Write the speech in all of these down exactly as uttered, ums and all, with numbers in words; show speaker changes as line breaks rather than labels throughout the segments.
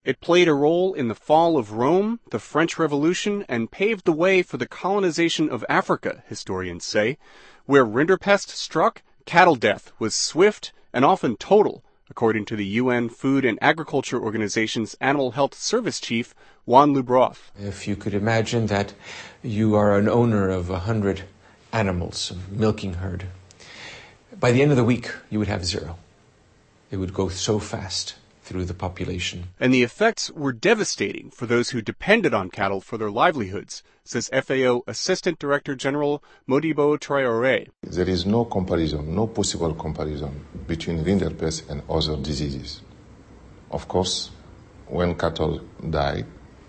It played a role in the fall of Rome, the French Revolution, and paved the way for the colonization of Africa, historians say. Where rinderpest struck, cattle death was swift and often total, according to the U N Food and Agriculture Organization's Animal Health Service Chief, Juan Lubroth.
If you could imagine that you are an owner of a hundred animals, a milking herd, by the end of the week, you would have zero. It would go so fast through the population.
And the effects were devastating for those who depended on cattle for their livelihoods, says F A O Assistant Director General Modibo Traoré.
There is no comparison, no possible comparison between rinderpest and other diseases. Of course, when cattle die,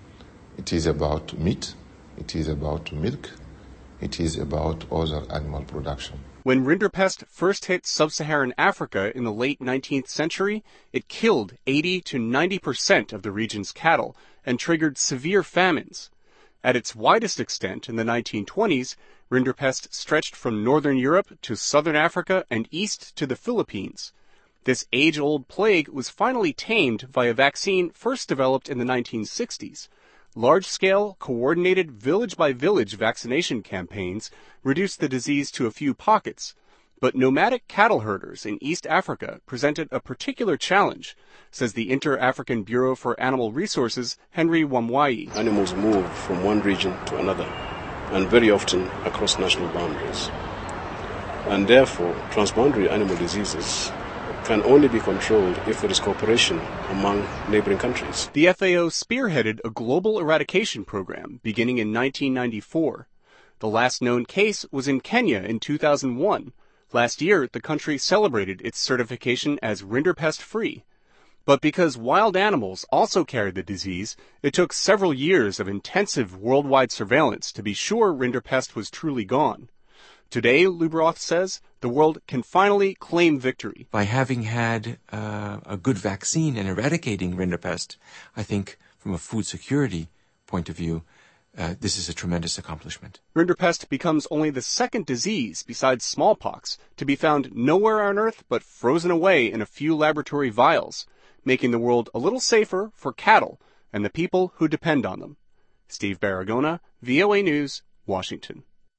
it is about meat, it is about milk, it is about other animal production.
When rinderpest first hit sub-Saharan Africa in the late nineteenth century, it killed eighty to ninety percent of the region's cattle and triggered severe famines. At its widest extent in the nineteen twenties, rinderpest stretched from northern Europe to southern Africa and east to the Philippines. This age-old plague was finally tamed by a vaccine first developed in the nineteen sixties. Large-scale, coordinated village-by-village vaccination campaigns reduced the disease to a few pockets, but nomadic cattle herders in East Africa presented a particular challenge, says the Inter-African Bureau for Animal Resources, Henry Wamwai.
Animals move from one region to another, and very often across national boundaries. And therefore, transboundary animal diseases can only be controlled if there is cooperation among neighboring countries.
The F A O spearheaded a global eradication program beginning in nineteen ninety-four. The last known case was in Kenya in two thousand one. Last year, the country celebrated its certification as rinderpest-free. But because wild animals also carried the disease, it took several years of intensive worldwide surveillance to be sure rinderpest was truly gone. Today, Lubroth says, the world can finally claim victory.
By having had uh, a good vaccine and eradicating rinderpest, I think from a food security point of view, uh, this is a tremendous accomplishment.
Rinderpest becomes only the second disease, besides smallpox, to be found nowhere on Earth but frozen away in a few laboratory vials, making the world a little safer for cattle and the people who depend on them. Steve Baragona, V O A News, Washington.